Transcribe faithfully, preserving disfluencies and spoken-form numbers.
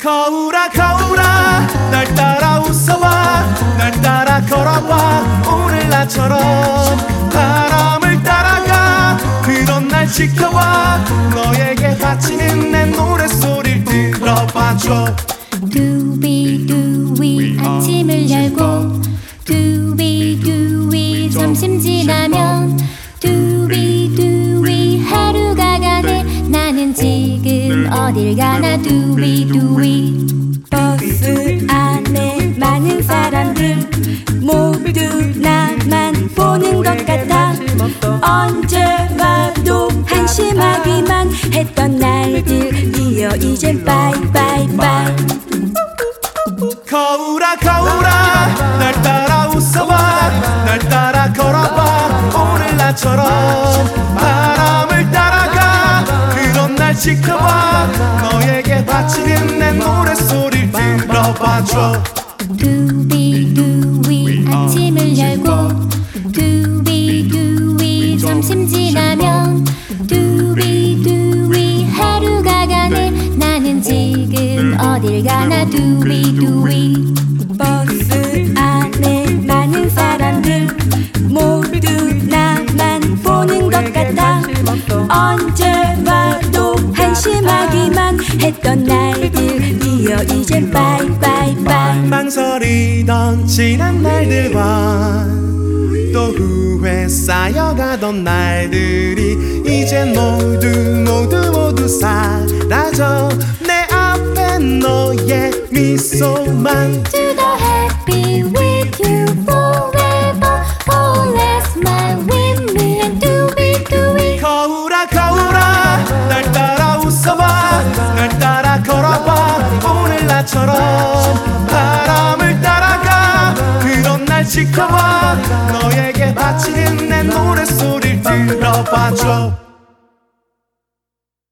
거울아 거울아 날 따라 웃어봐 날 따라 걸어봐 오늘 나처럼 바람을 따라가 그런 날 지켜봐 너에게 바치는 내 노랫소리를 들어봐줘 두비두비 아침을 열고 두비두비 점심 지나면 두비두비 하루가 가네 나는 지금 어딜 가나 두비두비 버스 안에 많은 사람들 모두 나만 보는 것 같아 언제 와도 한심하기만 했던 날들이여 이젠 바이바이바이 거울아 거울아 날 따라 웃어봐 날 따라 걸어봐 오늘 나처럼 바람을 따라가 그런 날 지켜봐 너에게 바치는 내 노랫소리를 들어봐줘 두비두비 아침을 열고 두비두비 점심 지나면 두비두비 하루가 가네 나는 지금 어딜 가나 두비두비 버스 안에 많은 사람들 모두 나만 보는 것 같아 언제 와도 한심하기만 했던 날들이여 이젠 바이바이바이 망설이던 지난 날들과 또 후회 쌓여가던 날들이 이젠 모두 모두 모두 사라져 내 앞에 너의 미소만 To the happy with you forever Oh let's smile with me and 두비두비 거울아 거울아 날 따라 웃어봐 날 따라 걸어봐 오늘 나처럼 바람을 따라가 그런 날 지켜봐 너에게 바치는 내 노랫소리를 들어봐줘